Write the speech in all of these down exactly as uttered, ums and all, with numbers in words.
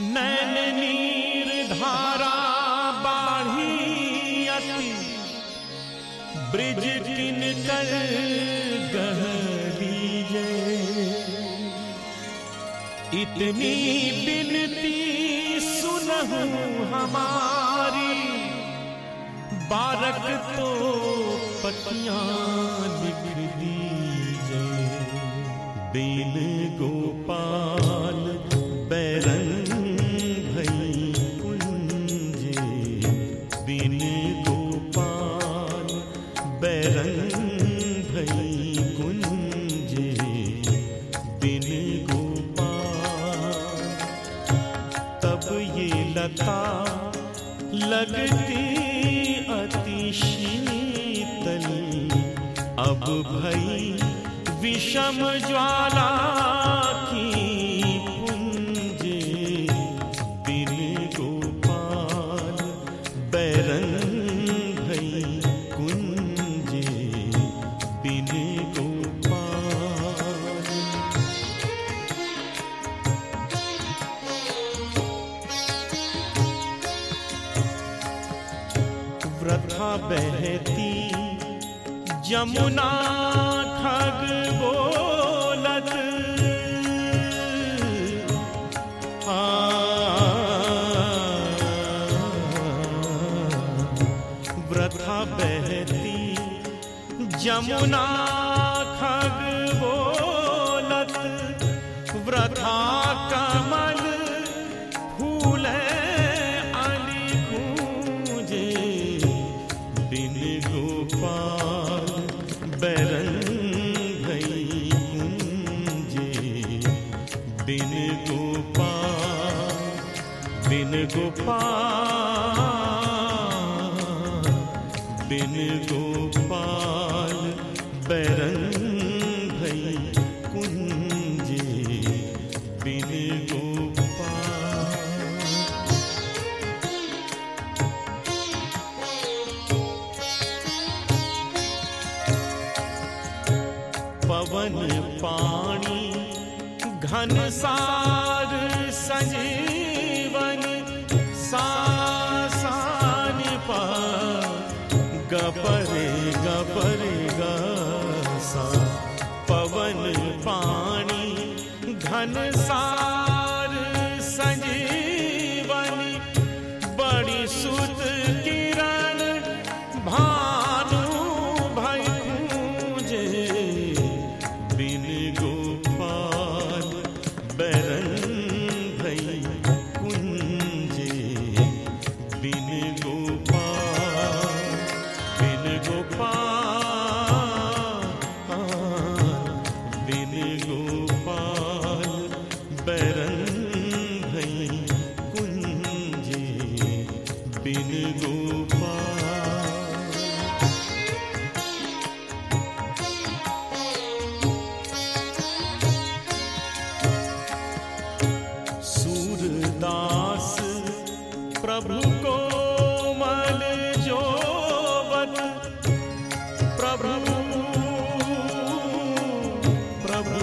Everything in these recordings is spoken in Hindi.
नैन नीर धारा बाढ़ी अति ब्रिज किन कर गहरीजे। इतनी बिनती सुनहु हमारी बारक तो पतियां लिख दीजे। दीन गोपाल बैरंग भई कुंजे। दीन गोपाल बैरंग भई कुंजे। दीन गोपाल तब ये लता लगती अति शीतल। अब भई विषम ज्वाला की पुंजे। बिन गोपाल बैरंग भई कुंजे। बिन गोपाल वृथा बहती जमुना खग बोलत। वृथा बहती जमुना खग बोलत। वृथा कमल फूले अली गूंजे। बिन गोपाल बैरंग भई कुंजे। बिन गोपाल बिन गोपाल बिन गोपाल बैरंग भई कुंजे। बिन गोपाल पवन पानी घनसार संजीवन। सासानि पा गपरे गपरे गसा। पवन पानी घनसार संजीवन। बड़ी सुत किरण भानु भई गूंजे। बिन गोपाल बैरंग भई कुंजे। बिन गोपाल बिन गोपाल बिन गोपाल बैरंग भई कुंजे। बिन गोपाल सूरदास प्रभु कोमल जोवत। प्रभु प्रभु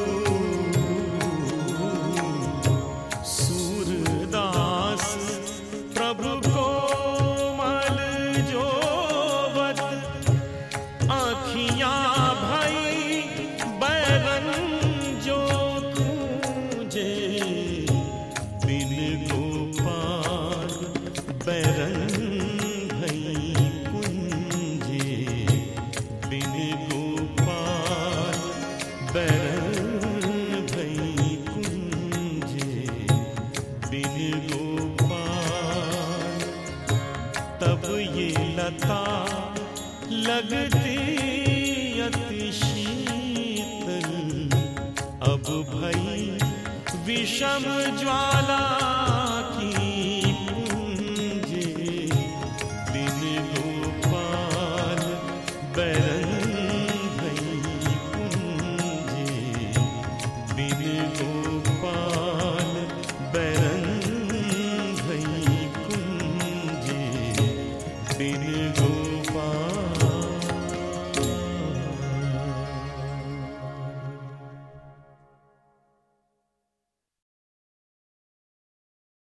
सूरदास प्रभु कोमल जोवत। आँखियाँ भई बैरंग जो गूंजे। बिन गोपाल बैरंग भई कुंजे। बिन गोपाल बैरंग भई कुंजे। बिन गोपाल तब ये लता लगती अति शीतल। अब भई विषम ज्वाला की पुंजे। बिन गोपाल बैरंग भई कुंजे। बिन गोपाल बैरंग